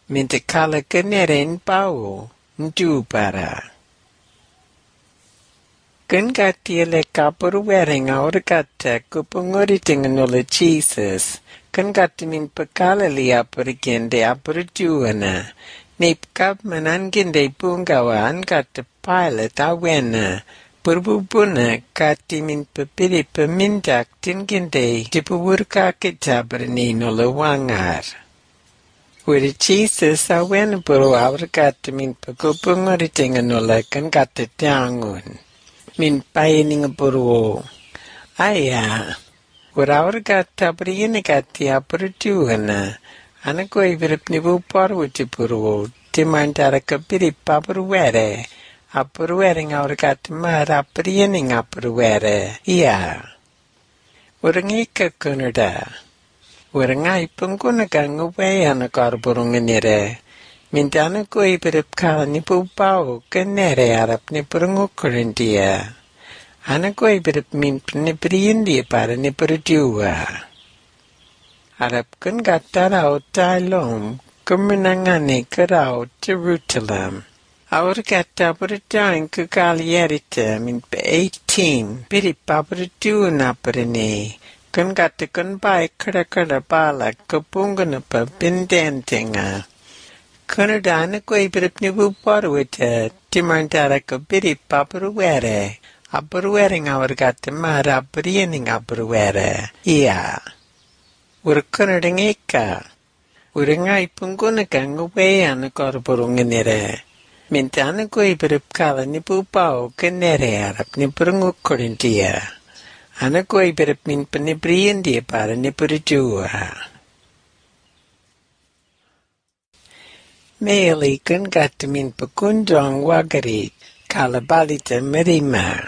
Minta kala keneren pau, nju para. Kun gatiele kapuru wering aurigata kupungoriting nola Jesus. Kun gatimin pakala li apurigende apurujuana. Nip kap mananginde pungawa angata pilot awena. Purbubuna katimin papiri pamindak tinginde tipurka kitabrani nola wangar. Where Jesus awena puru aurigatamin pakupungoriting nola kun gata tangun. Min payining puru. Aya. Waraur gata priyene gati apurjuana. Anako ibrip nibu parwuti puru. Timantara kapiri papuruere. Apuruere ngaur gata mara priyene ngapuruere. Iya. Urangika kunada. Urangai pungkuna kanguwe anakarburunganire. Mintana ko ibrip kala nibu pao kanere arap nipurungukurindia. Ana ko ibrip min nipriyindia para nipurujua. Arap kun gatara otailom kumunangane karao Jerusalem. Aur gata purujang kukalierita min pe 18. Piri papurujua na parine. Kun gata kun bai kara bala kupungana pa bindentinga. Kunadana ko ibrip nibu parwita timantara ko biri papuruere. Apuruere ngawar gata mara apuriyening apuruere. Iya. Ura kunadang eka. Ura ngai punguna kanguwe anakorburunganire. Mintana ko ibrip kala nibu pao kanere arap nipurungukurindia. Ana ko ibrip min panibriyendia para nipurujua. Meili kun gatamin pakundong wagarit kalabalita merima.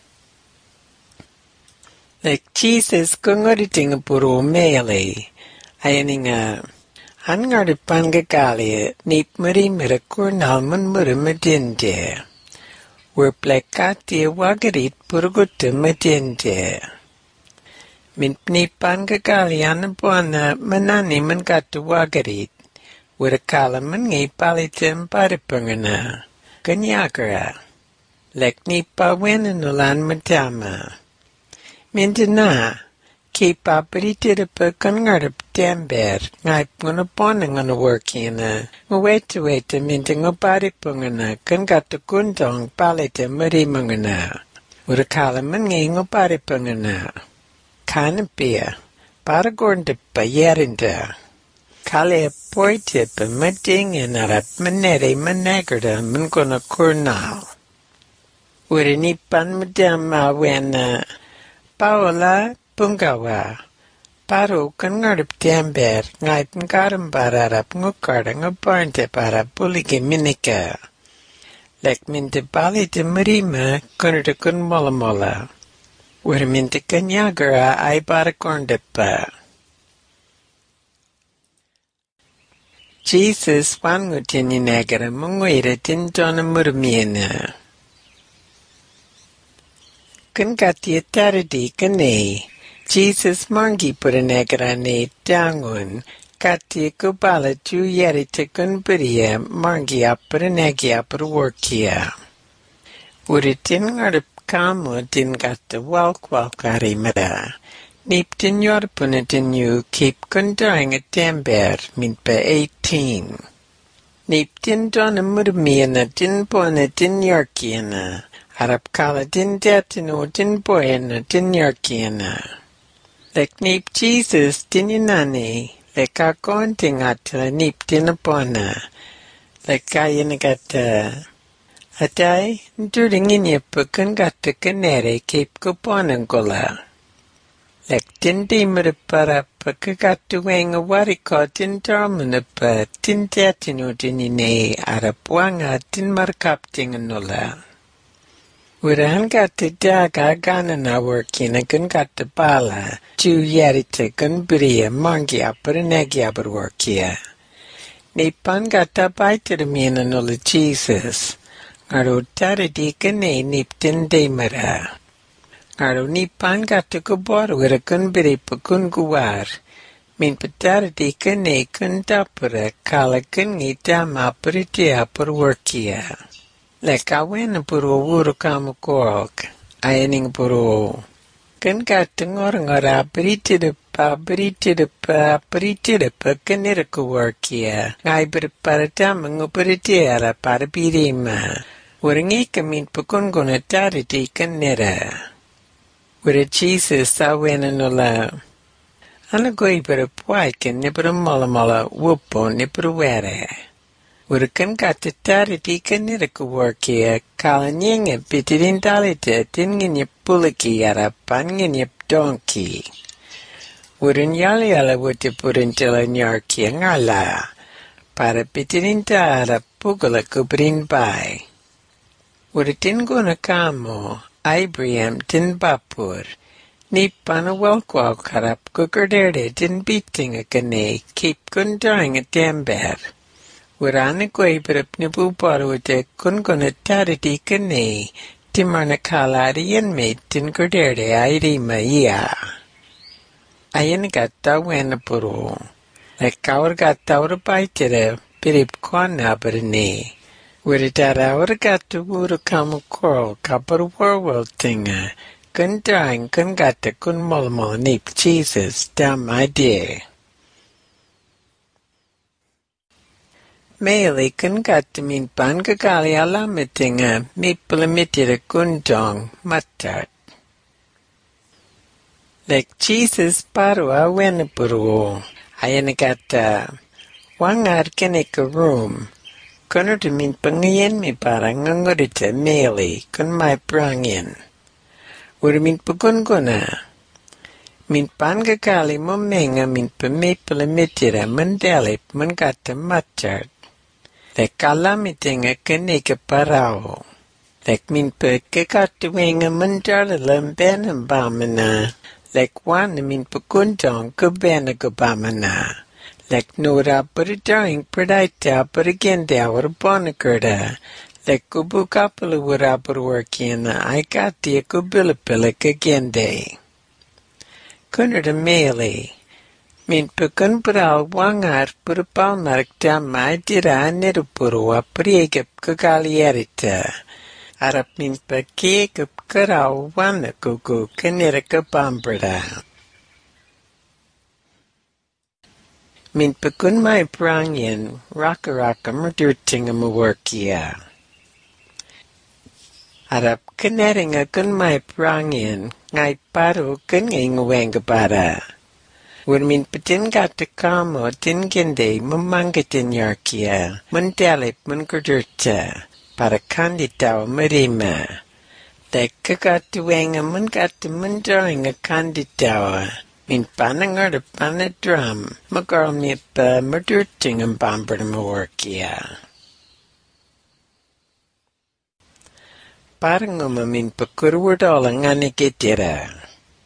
Like Jesus kungoriting puro meili. Ayaninga angardipan gagalia nip merimira kurnalman murimadinde. Werplekati wagarit purguta madinde. Min nipan gagalia anabuana manani man gata wagarit. Wirakala mangi palitim paripungana. Kanyakara. Lek nipa wenanulan matama. Mindana. Kipa pritiripa kangarap tember. Ngay punapona ngana workina. Weta mindingo paripungana. Kangata kundong palitim marimungana. Wirakala mangi ngo paripungana. Kanapia. Paragorndipa yerinda. Kale poite pa mating inarat manere managarda mungona kurnal. Uri nipan madama wena Paola pungawa. Paro kangarip tember ngay pangkaram bararap ngukara ngabarnte para pulike minika. Lek minte bali te marima kunarda kun mola. Uri minte kanyagara ay para korndepa. Jesus wangutin inagara mungwira tintona murmiena. Kun gati taradi kane. Jesus mangi puranagara ne dangun. Gati kubala ju yeri te kun buriya mangi apuranagi apurworkia. Uritin ngarip kamu din gata walkwalkari mada. Nip din yorpunatin yu keep kundaring a tember min pa 18. Nip din dona murmiana din bona din yorkiana. Arap kala din datino din boyana din yorkiana. Lek nip Jesus din inani. Lek akonting atla nip din apona. Lek kayanagata. Atay, during inyapukun gata kanere keep kuponangola. Lek tindi merepara pakagatu wenga wariko tin darmanapa tin datino dinine arapuanga tin markapting nula. Uran gata daga ganana workina kun gata bala ju yarite kun bria mangi aparanagi abarworkia. Nipan gata baitirmina nula Jesus. Ngaro taradi kane niptin demara. Ngaro nipan gata kubor wira kun biri pakun guwar. Min patarati kane kuntapura kala kungi tamapuritia purworkia. Lekawena puru wuru kamukorok. Ayaning puru. Kan katengor-ngora britidapa kanirakuworkia. Ngai berparatama ngupuritiara para pirima. Waringika min pukunguna tariti kanira. Wara Jesus awena nula. Ana goi para puaika nipura mala wupo nipura were. Urakan kata tariti kanirakuworkia kala nyinga pitirin talita tinginya puliki arapan nginya donkey. Urin yala wuti purintila nyarkia ngala. Para pitirin ta arapugala kubrin bai. Uratin guna kamo, Abraham tin bapur. Ni pana welkwal karap kukurderde tin beating a kane, keep kundaring a damber. Urana kwaibrap nipu parute kun guna tariti kane, timarna kalari yan tin kurderde airima iya. Ayan gata wena puro. Lekawar gata ura baitira, pirip kwana barane. Wiritara ura gata wuru kamu korol kapar warwal tinga. Kun dying kun gata kun molmol nip Jesus dam idea. Meili kun gata min pan kagali alamitinga mipulamitira kun dong matat. Like Jesus parua wenapuru. Ayanagata. Wangar kenika room. Kunuta min pangayan mi parang ngangurita meli kun mai prangin. Ura min pagunguna. Min pangakali momenga min pamipalamitira mandalip mangata matart. Like kalamitinga kenika parao. Like min pagkakatuwenga mandala lambanam bamana. Like one min pakuntong kubena gubamana. Like nora puridaring pradita purigenda or bonakurda. Like kubukapala wurapurworkiana I got the kubilapila kagende. Kunada mele. Min pakunpral wangar purapalmark damai dira nirupurua priegap kagalierita. Arap min pakekap karau wana kuku kaniraka bambrada. Min pakun mai prangyan raka murdurtinga maworkia. Arap kaneringa kun mai prangyan ngai paru kanyang wangabara. Min patin gata kamo tingende mamangatin yarkia. Mundalip mungurdurta. Para kanditaw marima. Like kagatuwenga mun gata mundaring a kanditawa. Min panangar panadrum. Magarl mi pa murdurting ang bambar maworkia. Parang min pakurwardala nga nikitira.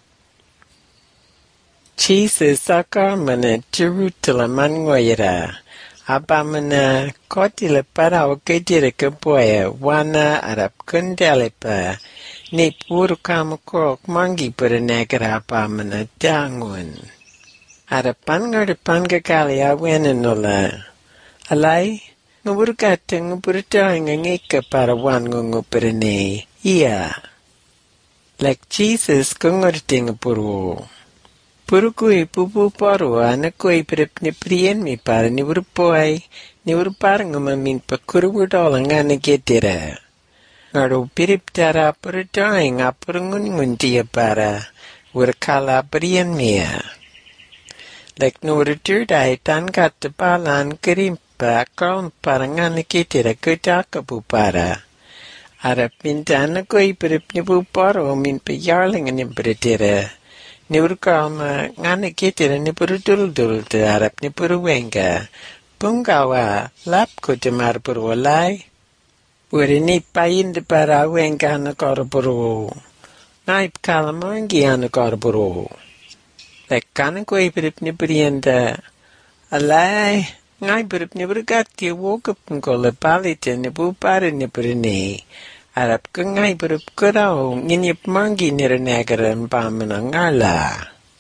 Jesus akarmana Jerusalem angoyra. Abamana kotila para okejira kapoya wana arap kundalipa ni puru kamukorok mangi pura negara abamana dangun. Arapan ngarapan kakali awena nula. Alay, ngurukata ngurutang ngika para wan ngupura ne. Iya. Like Jesus kungurting puru. Purukui pupu parua na koi prep ni prien mi para ni urpoy ni urparang min pakurwudol nga nagetira. Ngaro pirip tara purutay nga purungun dia para urkala prien mia. Like no returday tan katapalan karimpa kaum para nga nagetira kutakapu para. Arap minta na koi prep ni puparo min payarling ni bretira. Ni urkama ngana kitira ni puru dul te harap ni puru wenga. Punggawa lap ko jamar puru walay. Uri ni payin de para wenga na kora puru. Naip kalamangi na kora puru. Lekana ko ipirip ni purienda. Alay, ngay pirip ni purigat ki wokup ko le palite ni pupare ni purine. Arap ka ngay pirip ko raw, nginyip mangi nira negaran pamana ngala.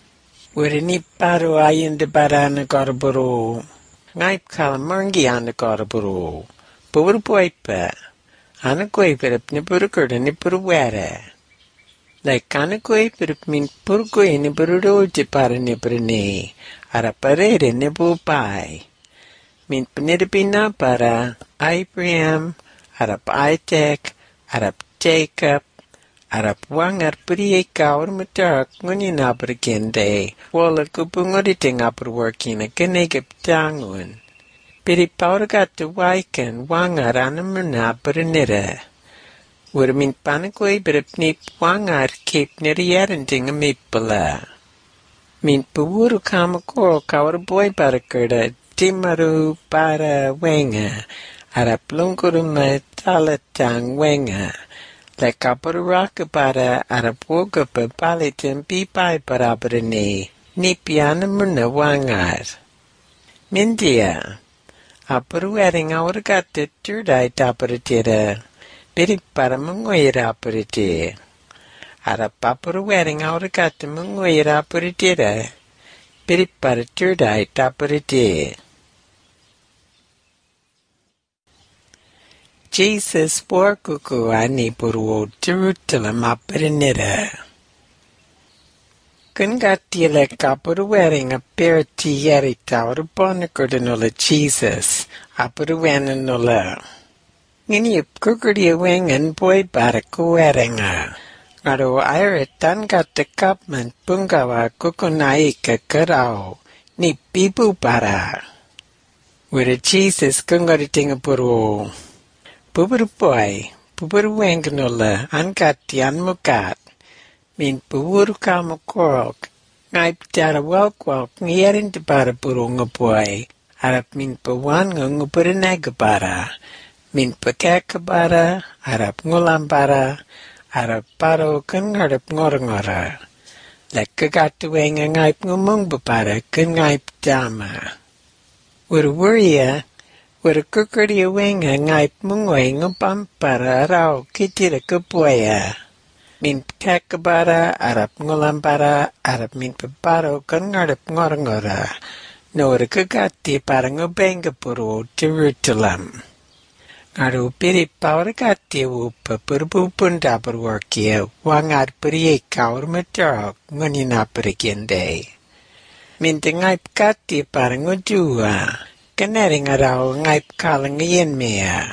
Were ni paru ayende barana korburu. Ngaip kalamangi ana korburu. Pur poipa. Ana koiperip ni purkurda ni purwere. Like ana koiperip min purkoi ni purudoji para ni prene. Ara parere ni pupai. Min penirpina para Abraham, Arap Isaac, Arap Jacob, Arap wangar priye kaur matarak nguni nabrikende. Wala kupungoriting upworking a kenegip tangun. Piri paurgat waiken wangar anamuna perinira. Wur min panakoi beripnip wangar keep nirierending a mipala. Min puwuru kamakor kaur boy barakurda. Timaru para wenga, Arap lungkuruma talatang wenga, le kapuraka para Arap woga pa palitin pipai para brene, ni piana muna wangar. Mindia, apuruering aurgata turdai taparatira, biri para mungoira apurite. Arap apuruering aurgata mungoira apuritira, biri para turdai taparite. Jesus porkuku ani purwo Jerusalem aperinira. Kungatile kapuruwering a pirti yerita uruponakurdanola Jesus apuruwenanola. Ngini kukudi wengan boy barakuwerenga. Ngaro ayretan gata kapman pungawa kukunaika karao ni pipu para. Wira Jesus kungaritinga purwo. Pupur wenganola, angati anmukat, min pupur kamakorok, ngaip tara walkwalk ngiyarin te para purunga boy, arap min pawan ngupurinaga para, min pakaka para, arap ngulam para, arap paro kan ngarap ngorangora, lekagatu wenga ngaip ngumung para kan ngaip dama. Wurwuriya, Wara kukuri wenga ngaip mungoy ngupam para rao kitira kupuaya. Min kakabara arap ngulam para arap min paparo kan ngarap ngorangora. Nora kagati para ngubenga puro Jerusalem. Ngaru piri paura gati wupa purpupun dapur workia wangar piri kaur matarok ngunina perikende. Min ngaip gati para ngujua. Kanering araw ngaip kalang ngayon mea.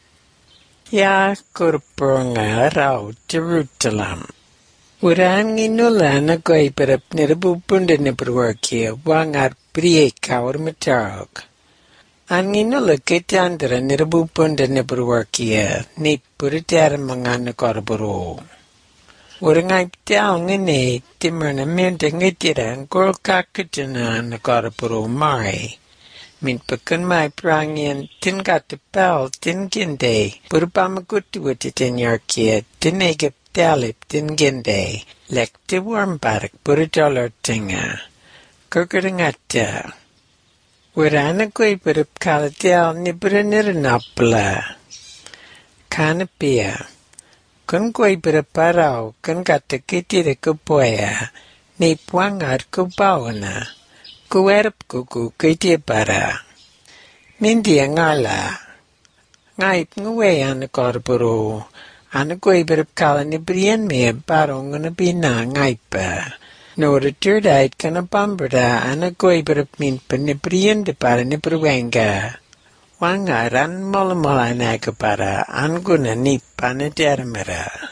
Ya kurpurnga araw Jerusalem. Urang inula na ko'y parap nirabupunda na perwarkia wangar priye kaur matarok. Ang inula kitandra nirabupunda na perwarkia ni puritara mga nakoraburo. Urang ngaip tao ngani timur na minta ngitira ang kurkakitana nakoraburo mari. Min pekan mai prangin tin katapal tin ginde purpamakutu tin yarkia tin egip talip tin ginde lek ti warm barak purdollar tinga kurkurangata Wirana koi purup kalatel ni buranirnapla kanapia kun koi puraparaw kun katakiti de kupoya ni puangar kubawana Kuwerap kuku kiti para. Mindi ngala. Ngaip nguwe ana korburu. Ana koi berap kala ni brian me barong na bina ngaipa. Nora turdait kana bamberda ana koi berap min pa ni brian de para ni perwenga. Wangaran mola mola naga para anguna ni pana dermera.